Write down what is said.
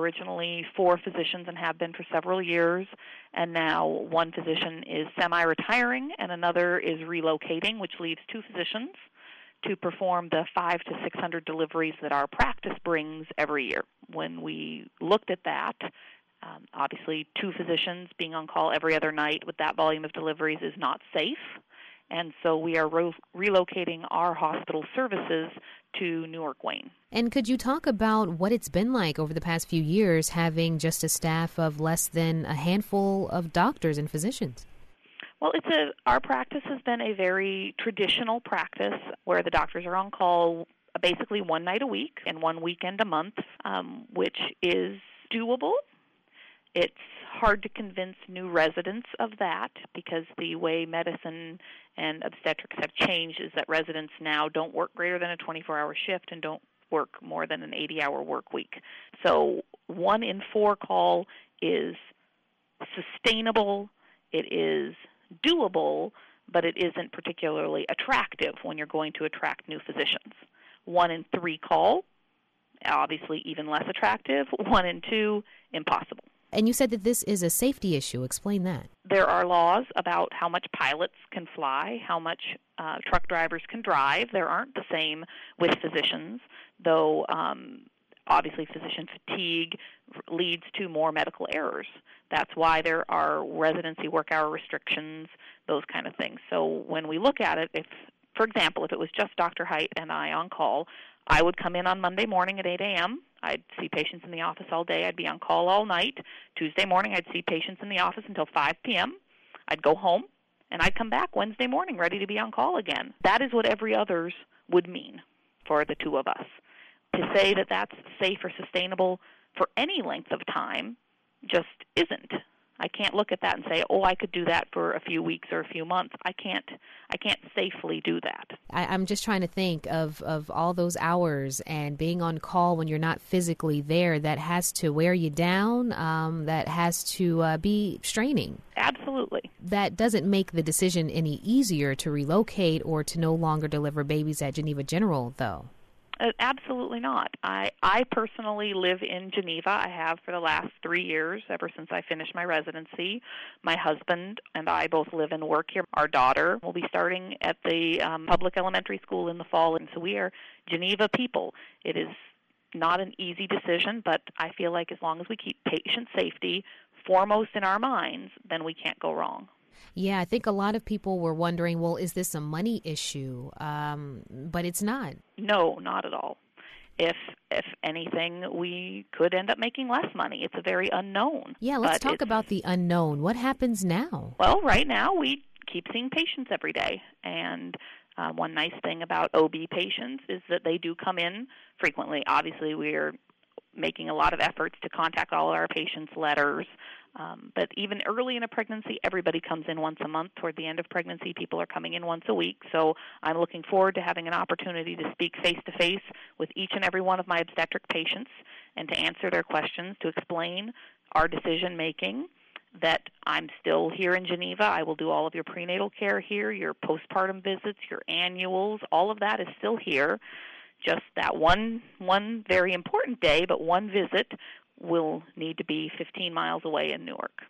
originally 4 physicians and have been for several years, and now one physician is semi-retiring and another is relocating, which leaves 2 physicians to perform the 500 to 600 deliveries that our practice brings every year. When we looked at that, obviously 2 physicians being on call every other night with that volume of deliveries is not safe, and so we are relocating our hospital services to Newark Wayne. And could you talk about what it's been like over the past few years having just a staff of less than a handful of doctors and physicians? Well, our practice has been a very traditional practice where the doctors are on call basically one night a week and one weekend a month, which is doable. It's hard to convince new residents of that because the way medicine and obstetrics have changed is that residents now don't work greater than a 24-hour shift and don't work more than an 80-hour work week. So 1 in 4 call is sustainable, it is doable, but it isn't particularly attractive when you're going to attract new physicians. 1 in 3 call, obviously even less attractive. 1 in 2, impossible. And you said that this is a safety issue. Explain that. There are laws about how much pilots can fly, how much truck drivers can drive. There aren't the same with physicians, though obviously physician fatigue leads to more medical errors. That's why there are residency work hour restrictions, those kind of things. So when we look at it, for example, if it was just Dr. Height and I on call, I would come in on Monday morning at 8 a.m., I'd see patients in the office all day. I'd be on call all night. Tuesday morning, I'd see patients in the office until 5 p.m. I'd go home, and I'd come back Wednesday morning ready to be on call again. That is what every others would mean for the 2 of us. To say that that's safe or sustainable for any length of time just isn't. I can't look at that and say, I could do that for a few weeks or a few months. I can't safely do that. I'm just trying to think of all those hours and being on call when you're not physically there. That has to wear you down. That has to be straining. Absolutely. That doesn't make the decision any easier to relocate or to no longer deliver babies at Geneva General, though. Absolutely not. I personally live in Geneva. I have for the last 3 years, ever since I finished my residency. My husband and I both live and work here. Our daughter will be starting at the public elementary school in the fall, and so we are Geneva people. It is not an easy decision, but I feel like as long as we keep patient safety foremost in our minds, then we can't go wrong. Yeah, I think a lot of people were wondering, well, is this a money issue? But it's not. No, not at all. If anything, we could end up making less money. It's a very unknown. Yeah, let's talk about the unknown. What happens now? Well, right now we keep seeing patients every day. And one nice thing about OB patients is that they do come in frequently. Obviously, we're making a lot of efforts to contact all our patients' letters. But even early in a pregnancy, everybody comes in once a month. Toward the end of pregnancy, people are coming in once a week. So I'm looking forward to having an opportunity to speak face-to-face with each and every one of my obstetric patients and to answer their questions, to explain our decision-making, that I'm still here in Geneva. I will do all of your prenatal care here, your postpartum visits, your annuals. All of that is still here. Just that one very important day, but one visit will need to be 15 miles away in Newark.